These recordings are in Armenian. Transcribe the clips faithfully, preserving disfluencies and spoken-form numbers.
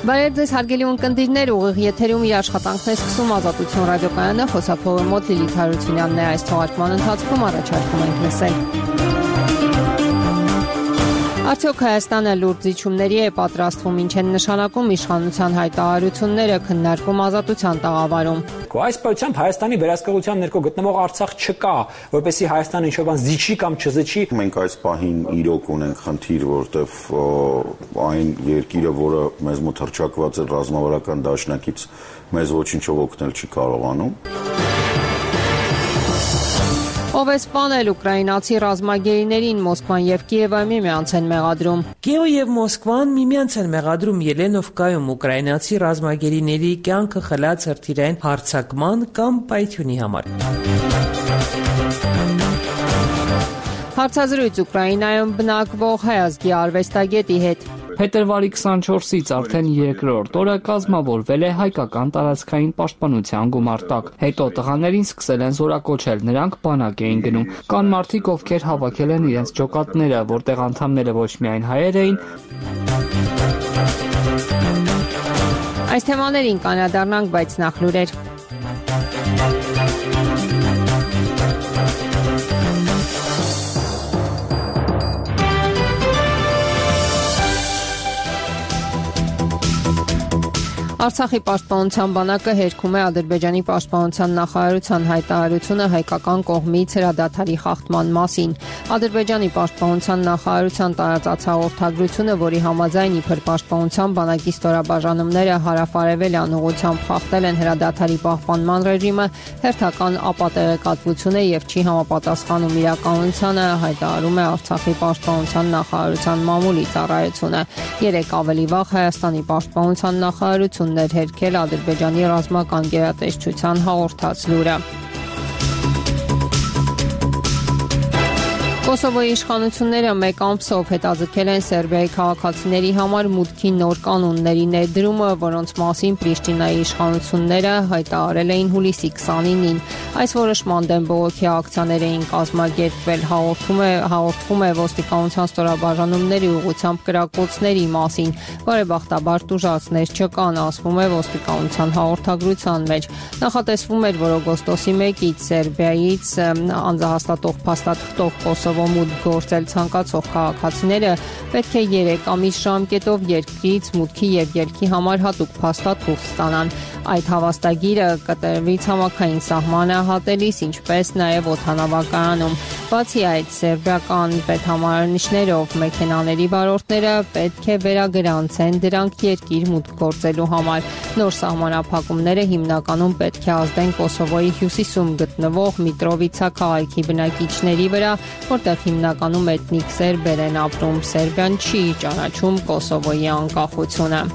Բարև ձեզ հարգելի ունկնդիրներ, ուղիղ եթերում իր աշխատանքն է սկսում Ազատություն ռադիոկայանը, խոսափողի մոտ Լիլիթ Հարությունյանն է, այս թողարկման ընթացքում առաջարկում ենք լսել։ Արդյոք Հայաստանը լուրջ զիջումների է պատրաստվում, ինչ են նշանակում իշխանության հայտարարությունները, քննարկում Ազատության տաղավարում։ Այս պայությամբ Հայաստանի վերահսկողության ներքո գտնվող Արցախ չկա, որպեսզի Հայաստանը ինչ-որ բան զիջի կամ չզիջի։ Մենք այս պահին իրոք ունենք խնդիր, որտեղ այն երկիրը, որը մեզ մոտ հռչակված է ռազմավարական դաշնակից, մեզ ոչինչով օգնել չի կարողանում։ Ով է սպանել ուկրաինացի ռազմագերիներին, Մոսկվան եւ Կիևը միմյանց են մեղադրում։ Կիևը եւ Մոսկվան միմյանց են մեղադրում Ելենովկայում ուկրաինացի ռազմագերիների կյանքը խլած հրթիռային հարձակման կամ պայթյունի համար։ Հարցազրույց Ուկրաինայում բնակվող հայ ազգի արվեստագետի հետ։ Փետրվարի քսանչորսից արդեն երկրորդ օրը կազմավորվել է հայկական տարածքային պաշտպանության գումարտակ։ Հետո տղաներին սկսել են զորակոչել, նրանք բանակ էին գնում։ Կան մարդիկ, ովքեր հավաքել են իրենց ջոկատները, որտեղ անդամները ոչ միայն հայեր էին։ Այս թեմաներին կանրադառնանք, բայց նախ լուրեր։ Արցախի պաշտպանության բանակը հերքում է Ադրբեջանի պաշտպանության նախարարության հայտարարությունը հայկական կողմից հրադադարի խախտման մասին։ Ադրբեջանի պաշտպանության նախարարության տարածած հաղորդագրությունը, որի համաձայն իբր պաշտպանության բանակի ստորաբաժանումները հարավարևելյան ուղղությամբ խախտել են հրադադարի պահպանման ռեժիմը, հերթական ապատեղեկատվություն է եւ չի համապատասխանում իրականությանը, հայտարարում է Արցախի պաշտպանության նախարարության մամուլի ծառայությունը։ Երեք ավելի վաղ Հայաստանի պաշտպանության նախարարությունը ներհերքել Ադրբեջանի ռազմական գերատեսչության հաղորդած լուրը։ Կոսովոյի իշխանությունները մեկ ամսով հետաձգել են Սերբիայի քաղաքացիների համար մուտքի նոր կանոնների ներդրումը, որոնց մասին Պրիշտինայի իշխանությունները հայտարարել էին հուլիսի քսանինին։ Այս որոշման դեմ բողոքի ակցիաներ էին կազմակերպվել, հաղորդում է հաղորդվում է ոստիկանության ստորաբաժանումների ուղղությամբ կրակոցների մասին, բարեբախտաբար տուժածներ չկան, ասվում է ոստիկանության հաղորդագրության մեջ։ Նախատեսվում էր, որ օգոստոսի մեկից Սերբիայից անձահաստատող փաստաթղթով Կոսովո մուտք գործել ցանկացող քաղաքացիները պետք է երեք ամիս ժամկետով երկրից մուտքի եւ ելքի համար հատուկ փաստաթուղթ ստանան։ Այդ հավաստագիրը կտրվի ցամաքային սահմանը հատելիս, ինչպես նաեւ օդանավակայանում։ Բացի այդ, սերբիական պետհամարանիշներով մեքենաների վարորդները պետք է վերագրանցեն դրանք երկիր մուտք գործելու համար։ Նոր սահմանափակումները հիմնականում պետք է ազդեն Կոսովոյի հյուսիսում գտնվող Միտրովիցա քաղաքի բնակիչների վրա, որտեղ հիմնականում էթնիկ սերբեր են ապրում։ Սերբիան չի ճանաչում Կոսովոյի անկախությունը։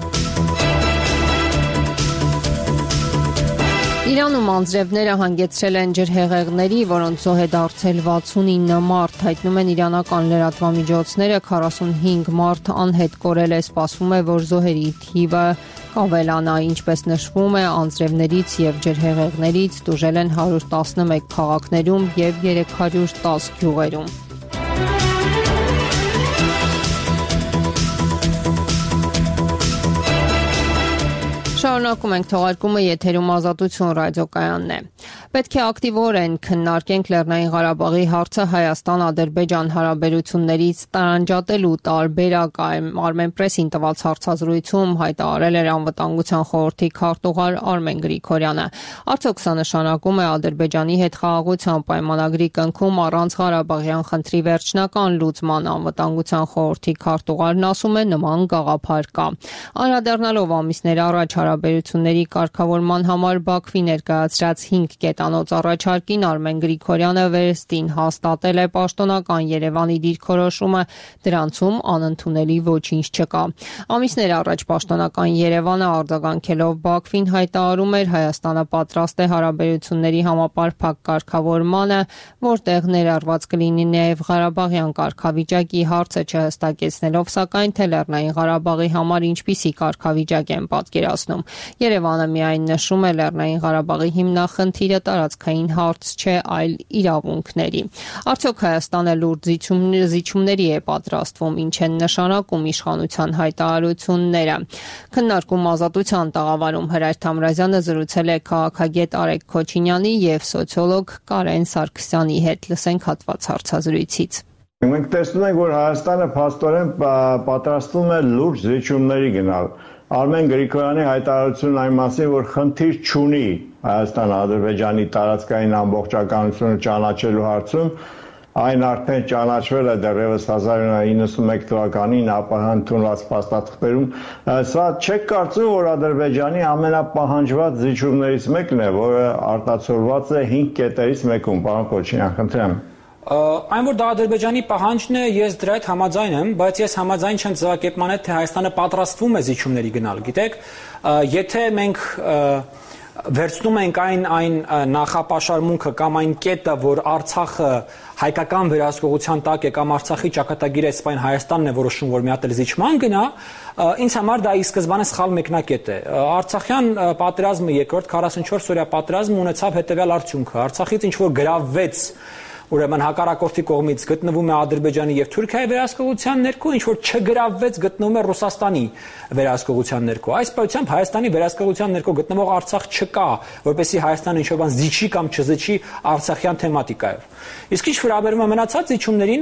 Իրանում անձրևները հանգեցրել են ջրհեղեղների, որոնց զոհ է դարձել վաթսունինը մարդ, հայտնում են իրանական լրատվամիջոցները, քառասունհինգ մարդ անհետ կորել է, սպասվում է, որ զոհերի թիվը կավելանա, ինչպես նշվում է, անձրևներից եւ ջրհեղեղներից տուժել են հարյուր տասնմեկ քաղաքներում եւ երեք հարյուր տասը գյուղերում։ Շարունակում ենք թողարկումը, եթերում Ազատություն ռադիոկայանն է։ Պետք է ակտիվորեն քննարկենք Լեռնային Ղարաբաղի հարցը Հայաստան-Ադրբեջան հարաբերություններից տարանջատելու տարբերակ, Armenpress-ին տված հարցազրույցում հայտարարել էր Անվտանգության խորհրդի քարտուղար Արմեն Գրիգորյանը։ Արդյոք սա նշանակում է Ադրբեջանի հետ խաղաղության պայմանագրի կնքում առանց Ղարաբաղյան խնդրի վերջնական լուծման։ Անվտանգության խորհրդի քարտուղարն ասում է նման գաղափար կա։ Անդրադառնալով ամիսներ առաջ հարաբերությունների կարգավորման համար Բաքվի ներկայացրած հինգ կետանոց առաջարկին, Արմեն Գրիգորյանը վերստին հաստատել է պաշտոնական Երևանի դիրքորոշումը, դրանցում անընդունելի ոչինչ չկա։ Ամիսներ առաջ պաշտոնական Երևանը արձագանքելով Բաքվին հայտարարում էր Հայաստանը պատրաստ է հարաբերությունների համապարփակ կարգավորմանը, որտեղ ներառված կլինի նաև Ղարաբաղյան կարգավիճակի հարցը չհստակեցնելով, սակայն թե Լեռնային Ղարաբաղի համար ինչպիսի կարգավիճակ են պատկերացնում։ Երևանը միայն նշում է Լեռնային Ղարաբաղի հիմնախնդիրը տարածքային հարց չէ, այլ իրավունքների։ Արդյոք Հայաստանը լուրջ զիջումների է պատրաստվում, ինչ են նշանակում իշխանության հայտարարությունները։ Քննարկում Ազատության տաղավարում Հրայր Թամրազյանը զրուցել է քաղաքագետ Արեգ Քոչինյանի եւ սոցիոլոգ Կարեն Սարգսյանի հետ։ Լսենք հատված հարցազրույցից։ Մենք տեսնում ենք, որ Հայաստանը փաստորեն պատրաստվում է լուրջ զիջումների գնալ։ Արմեն Գրիգորյանի հայտարարությունն այն մասին, որ խնդիր չունի Հայաստան-Ադրբեջանի տարածքային ամբողջականությունը ճանաչելու հարցում, այն արդեն ճանաչվել է դեռևս հազար ինը հարյուր իննսունմեկ թվականին ԱՊՀ ընդունված փաստաթղթերում։ Սա չեք կարծում, որ Ադրբեջանի ամենապահանջված զիջումներից մեկն է, որը արտացոլված է հինգ կետերից մեկում, պարոն Քոչինյան, խնդրեմ։ Այն որ դա Ադրբեջանի պահանջն է, ես դրա հետ համաձայն եմ, բայց ես համաձայն չեմ ձևակերպման հետ, թե Հայաստանը պատրաստվում է զիջումների գնալ, գիտեք, եթե մենք վերցնում ենք այն այն նախապաշարմունքը կամ այն կետը, որ Արցախը հայկական վերահսկողության տակ է կամ Արցախի ճակատագիրը սպայն Հայաստանն է որոշում, որ մի հատ էլ զիջման գնա, ինձ համար դա ի սկզբանե սխալ մեկնակետ է։ Արցախյան պատերազմը, երկրորդ քառասունչորս օրյա պատերազմը ունեցավ հետևյալ արդյունքը. Արցախից ինչ որ գրավվեց, ուրեմն հակառակորդի կողմից գտնվում է Ադրբեջանի եւ Թուրքիայի վերահսկողության ներքո, ինչ որ չգրավվեց գտնվում է Ռուսաստանի վերահսկողության ներքո։ Այս պայությամբ Հայաստանի վերահսկողության ներքո գտնվող Արցախ չկա, որպեսզի Հայաստանը ինչ որ բան զիջի կամ չզիջի արցախյան թեմատիկայով։ Իսկ ինչ վերաբերում է մնացած զիջումներին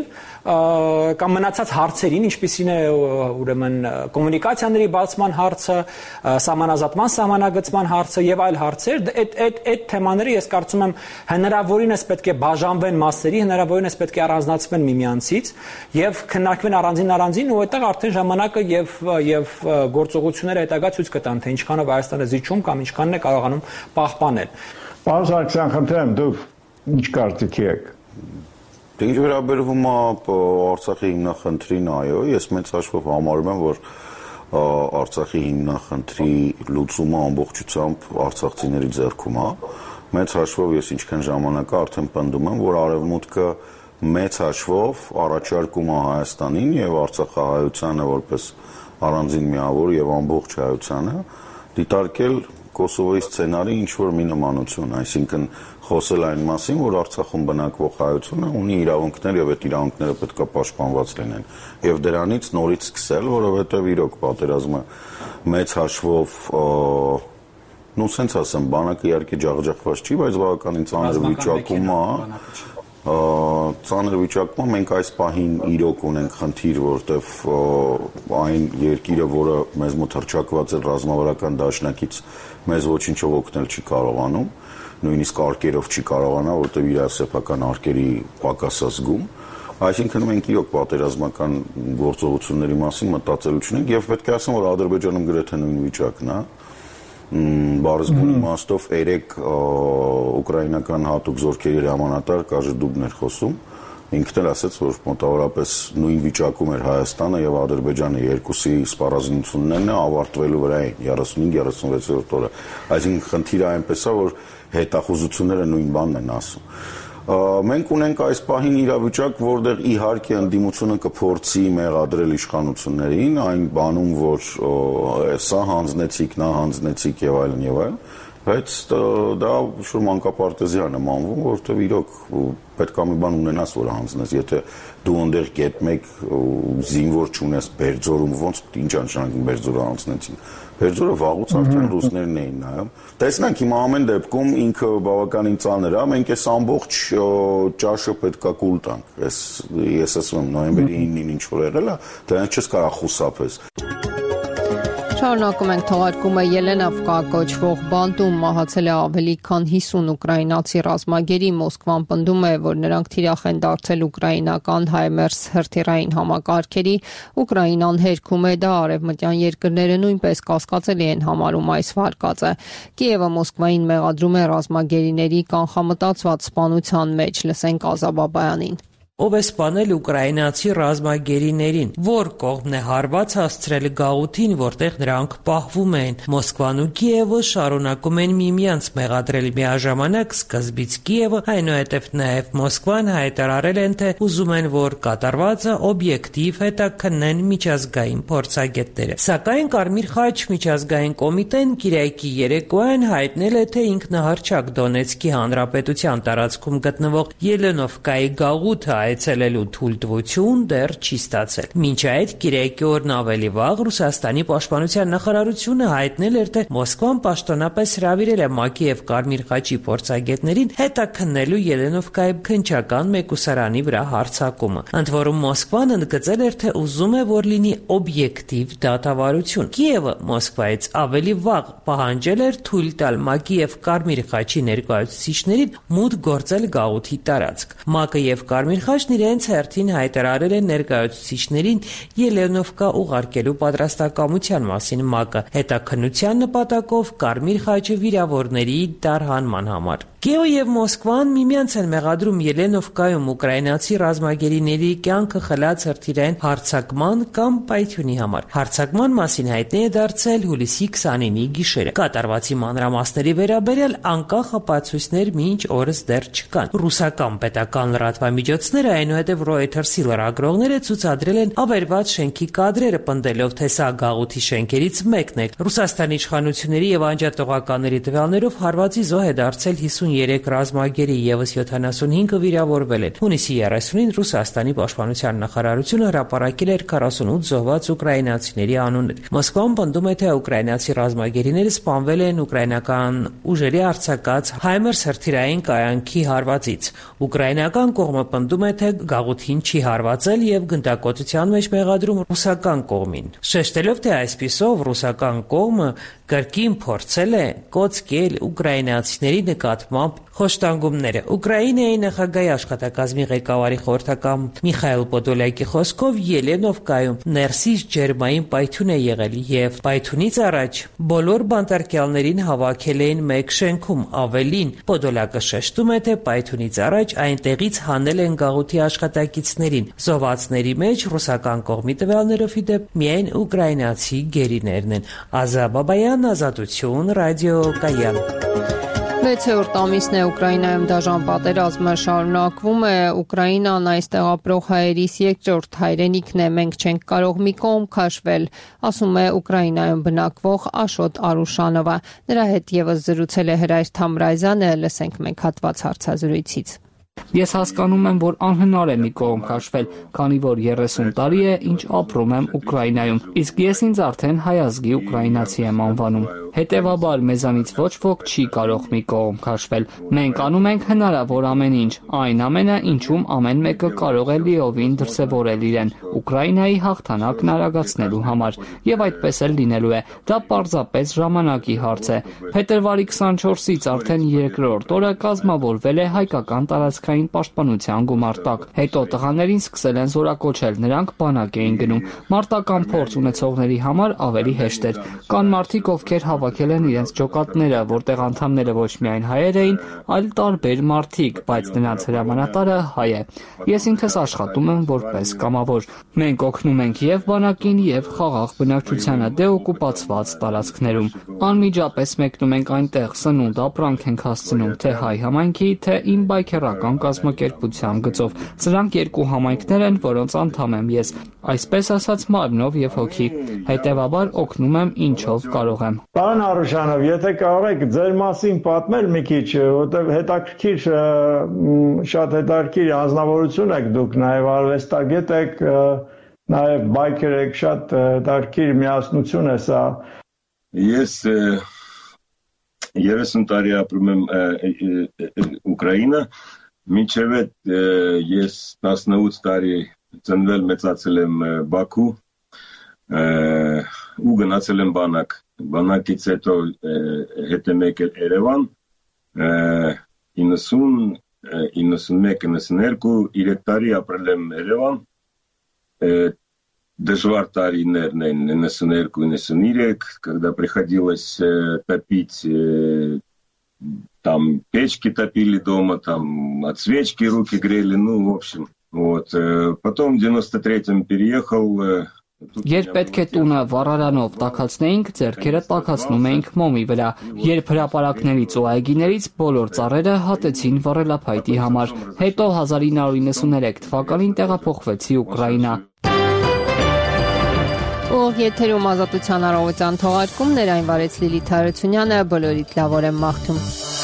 կամ մնացած հարցերին, ինչպիսին է ուրեմն կոմունիկացիաների բացման հարցը, սահմանազատման սահմանագծման հարցը եւ այլ հարցեր, այդ այդ այդ թեմաները ես կարծում եմ հնարավորինս պետք է բաժանվեն մասերի, հնարավորինս պետք է առանձնացվեն միմյանցից եւ քննարկվեն առանձին առանձին ու այդտեղ արդեն ժամանակը եւ եւ գործողությունները հետագա ցույց կտան, թե ինչքանով Հայաստանը զիջում կամ ինչքանն է կարողանում պահպանել։ Պարոն Սարգսյան, խնդրեմ, դուք ինչ կարծիքի եք։ Ինչ վերաբերվում է Արցախի հիմնախնդրին, այո, ես մեծ հաշվով համարում եմ, որ Արցախի հիմնախնդրի լուծումը ամբողջությամբ արցախցիների ձեռքում է։ Մեծ հաշվով ես ինչքան ժամանակ է արդեն պնդում եմ, որ Արևմուտքը մեծ հաշվով առաջարկում է Հայաստանին եւ Արցախահայությանը որպես առանձին միավոր եւ ամբողջ հայությանը դիտարկել Կոսովոյի սցենարի ինչ որ մի նմանություն, այսինքն խոսել այն մասին, որ Արցախում բնակվող հայությունը ունի իրավունքներ եւ այդ իրավունքները պետք է պաշտպանված լինեն։ Եվ դրանից նորից սկսել, որովհետեւ իրոք պատերազմը մեծ հաշվով նու սենց ասեմ, բանակը իհարկե ջախջախված չի, բայց բավականին ծանր վիճակում է։ Ծանր վիճակում մենք այս պահին իրոք ունենք խնդիր, որտեվ այն երկիրը, որը մեզ մոտ հռչակված է ռազմավարական դաշնակից, մեզ ոչինչով օգնել չի կարողանում, նույնիսկ արկերով չի կարողանա, որտեվ իր սեփական արկերի պակաս է զգում։ Այսինքն մենք իրոք պատերազմական գործողությունների մասին մտածելու չունենք եւ պետք է ասեմ, որ Ադրբեջանում գրեթե նույն վիճակն է։ Բարձր իմաստով երեք ուկրաինական հատուկ զորքերի հրամանատար Կաժեդուբն էր խոսում, ինքն էլ ասաց, որ մոտավորապես նույն վիճակում էր Հայաստանը եւ Ադրբեջանը, երկուսի սպառազինություններն ավարտվելու վրա էին երեսունհինգ երեսունվեցերորդ օրը։ Այսինքն խնդիրը այնպես է, որ հետախուզությունները նույն բանն են ասում։ Մենք ունենք այս պահին իրավիճակ, որտեղ իհարկե ընդդիմությունը կփորձի մեղադրել իշխանություններին, այն բանում, որ սա հանձնեցիք, նա հանձնեցիք եւ այլն եւ այլն, բայց դա շուտ մանկապարտեզյան է մանվում, որովհետեւ իրոք պետք է մի բան ունենաս, որ հանձնես, եթե դու այնտեղ գետ մեկ զինվոր չունես Բերձորում, ոնց ինչ անշանակում Բերձորը հանձնեցին։ Բերձորը վաղուց արդեն ռուսներն էին նայում։ Տեսնենք հիմա ամեն դեպքում ինքը բավականին ծանր է, մենք այս ամբողջ ճաշը պետքա կուլ տանք։ Ես ես ասում եմ նոյեմբերի ինին ինչ որ եղել է, դրանից չես կարող խուսափես։ Շարունակում ենք թողարկումը Ելենովկա կոչվող բանտում մահացել է ավելի քան հիսուն ուկրաինացի ռազմագերի, Մոսկվան պնդում է, որ նրանք թիրախ են դարձել ուկրաինական հայմերս հրթիռային համակարգերի, Ուկրաինան հերքում է դա, արևմտյան երկրները նույնպես կասկածելի են համարում այս վարկածը։ Կիևը Մոսկվային մեղադրում է ռազմագերիների կանխամտածված սպանության մեջ, լսենք Ազա Բաբայանին։ ով է սպանել ուկրաինացի ռազմագերիներին, որ կողմն է հարված հասցրել գաղութին, որտեղ նրանք պահվում են։ Մոսկվան ու Կիևը շարունակում են միմյանց մեղադրել միաժամանակ, սկզբից Կիևը, այնուհետև նաև Մոսկվան հայտարարել են, թե ուզում են, որ կատարվածը օբյեկտիվ հետաքննեն միջազգային փորձագետները։ Սակայն Կարմիր խաչ միջազգային կոմիտեն Կիրակի երեկոյան հայտնել է, թե ինքնահռչակ Դոնեցկի հանրապետության տարածքում գտնվող Ելենովկայի գաղութը այցելելու թույլտվություն դեռ չի ստացել։ Մինչ այդ Կիրակի օրն ավելի վաղ Ռուսաստանի պաշտպանության նախարարությունը հայտնել էր, թե Մոսկվան պաշտոնապես հրավիրել է ՄԱԿ-ի և Կարմիր խաչի փորձագետներին հետաքննելու Ելենովկայի քննչական մեկուսարանի վրա հարձակումը։ Ընդ որում Մոսկվան ընդգծել էր, թե ուզում է, որ լինի օբյեկտիվ դատավարություն։ Կիևը Մոսկվայից ավելի վաղ պահանջել էր թույլ տալ ՄԱԿ-ի և Կարմիր խաչի ներկայացուցիչներին մուտք գործել գաղութի տարածք։ ՄԱԿ-ը և Կարմիր խաչն իրենց հերթին հայտարարել են ներկայացուցիչներին Ելենովկա ուղարկելու պատրաստակամության մասին ՄԱԿ-ը հետաքննության նպատակով Կարմիր խաչը վիրավորների տարհանման համար։ Կիևը և Մոսկվան միմյանց են մեղադրում Ելենովկայում ուկրաինացի ռազմագերիների կյանքը խլած հրթիռային հարձակման կամ պայթյունի համար։ Հարձակման մասին հայտնի է դարձել հուլիսի քսանինի գիշերը։ Կատարվածի մանրամասների վերաբերյալ անկախ ապացույցներ մինչ օրս դեռ չկան։ Ռուսական պետական լրատվամիջոցները, այնուհետև Reuters-ի լրագրողները ցուցադրել են ավերված շենքի կադրերը, պնդելով, թե սա գաղութի շենքերից մեկն է։ Ռուսաստանի իշխանությունների և անջատողականների տվյալներով հարվածի զոհ է դարձել հիսունյերեք ռազմագերի, ևս յոթանասունհինգը վիրավորվել են։ Հունիսի երեսունին Ռուսաստանի պաշտպանության նախարարությունը հրապարակել էր քառասունութ զոհված ուկրաինացիների անուններ։ Մոսկվան պնդում է, թե ուկրաինացի ռազմագերիները սպանվել են ուկրաինական ուժերի արձակած Հայմերս հրթիռային կայանքի հարվածից։ Ուկրաինական կողմը պնդում է, թե գաղութին չի հարվածել և գնդակոծության մեջ մեղադրում ռուսական կողմին, շեշտելով, թե այսպիսով ռուսական կողմը կրկին փորձել է կոծկել ուկրաինացիների նկատմամբ խոշտանգումները։ Ուկրաինայի նախագահի աշխատակազմի ղեկավարի խորհրդական Միխայիլ Պոդոլյակի խոսքով Ելենովկայում ներսից ջերմային պայթյուն է եղել և պայթյունից առաջ բոլոր բանտարկյալներին հավաքել էին մեկ շենքում։ Ավելին, Պոդոլյակը շեշտում է, թե պայթյունից առաջ այնտեղից հանել են գաղութի աշխատակիցներին։ Զոհվածների մեջ ռուսական կողմի տվյալներով ի դեպ միայն ուկրաինացի գերիներն են։ Ազա Բաբայան, Ազատություն, Ռադիո Կայան։ վեցերորդ ամիսն է Ուկրաինայում դաժան պատերազմը շարունակվում է։ Ուկրաինան այստեղ ապրող հայերիս երկրորդ հայրենիքն է, մենք չենք կարող մի կողմ քաշվել, ասում է Ուկրաինայում բնակվող Աշոտ Արուշանովը։ Նրա հետ եւս զրուցել է Հրայր Թամրազյանը, լսենք մենք հատված հարցազրույցից։ Ես հասկանում եմ, որ անհնար է մի կողմ քաշվել, քանի որ երեսուն տարի է, ինչ ապրում եմ Ուկրաինայում, իսկ ես ինձ արդեն հայազգի ուկրաինացի եմ անվանում։ Հետևաբար մեզանից ոչ ոք չի կարող մի կողմ քաշվել։ Մենք անում ենք հնարավոր ամեն ինչ, այն ամենը, ինչում ամեն մեկը կարող է լիովին դրսևորել իրեն Ուկրաինայի հաղթանակն արագացնելու համար, եւ այդպես էլ լինելու է։ Դա պարզապես ժամանակի հարց է։ Փետրվարի քսանչորսից արդեն երկրորդ օրը կազմավորվել է հայկական տարածքային պաշտպանության գումարտակ։ Հետո տղաներին սկսել են զորակոչել, նրանք բանակ էին գնում։ Մարտական փորձ ունեցողների համար ավելի հեշտ էր։ Կան մարդիկ, ովքեր հավաքել են իրենց ջոկատները, որտեղ անդամները ոչ միայն հայեր էին, այլ տարբեր մարդիկ, բայց նրանց հրամանատարը հայ է։ Ես ինքս աշխատում եմ որպես կամավոր։ Մենք օգնում ենք եւ բանակին, եւ խաղաղ բնակչությանը դեօկուպացված տարածքներում։ Անմիջապես մեկնում ենք այնտեղ, սնունդ ապրանք ենք հասցնում, թե հայ համայնքի, թե իմ բայքերական կազմակերպության գծով։ Սրանք երկու համայնքներ են, որոնց անդամ եմ ես, այսպես ասած մարմնով եւ հոգի։ Հետևաբար օգնում եմ ինչով կարող եմ։ Պարոն Արուշանով, եթե կարող եք ձեր մասին պատմել մի քիչ, որտեղ հետաքրքիր շատ հետաքրքիր անձնավորություն եք դուք, նաեւ արվեստագետ եք, նաեւ բայքեր եք, շատ հետաքրքիր միասնություն է սա։ Ես երեսուն տարի ապրում եմ Ուկրաինա, մինչև այդ ես տասնութ տարի ծնվել մեծացել եմ Բաքու ու գնացել եմ բանակ։ Բանակից հետո հետ եմ եկել Երևան իննսուն, իննսունմեկ, իննսուներկու, երեք տարի ապրել եմ Երևան, дождвар տարիներն են իննսուներկու, իննսուներեք, когда приходилось топить, там печки топили дома, там от свечки руки грели, ну, в общем, Вот. Потом в девяносто третьем переехал. Երբ պետք է տունը վառարանով տաքացնեինք, ձեռքերը տաքացնում էինք մոմի վրա։ Երբ հրապարակներից ու այգիներից բոլոր ծառերը հատեցին վառելափայտի համար։ Հետո հազար ինը հարյուր իննսուններեք թվականին տեղափոխվեցի Ուկրաինա։ Ուղիղ եթերում Ազատության առավոտյան թողարկումներ, այն վարեց Լիլիթ Հարությունյանը, բոլորիդ լավ օր եմ մաղթում։